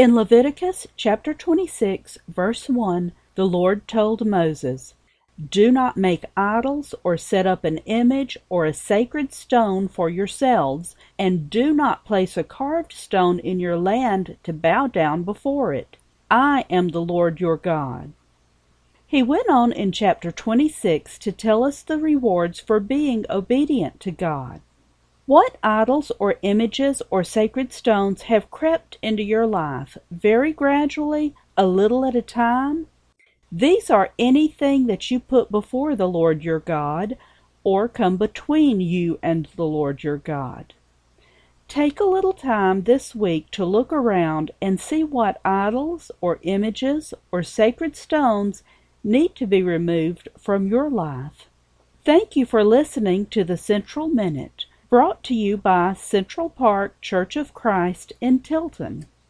In Leviticus chapter 26, verse 1, the Lord told Moses, "Do not make idols or set up an image or a sacred stone for yourselves, and do not place a carved stone in your land to bow down before it. I am the Lord your God." He went on in chapter 26 to tell us the rewards for being obedient to God. What idols or images or sacred stones have crept into your life, very gradually, a little at a time? These are anything that you put before the Lord your God, or come between you and the Lord your God. Take a little time this week to look around and see what idols or images or sacred stones need to be removed from your life. Thank you for listening to the Central Minute, brought to you by Central Park Church of Christ in Tilton.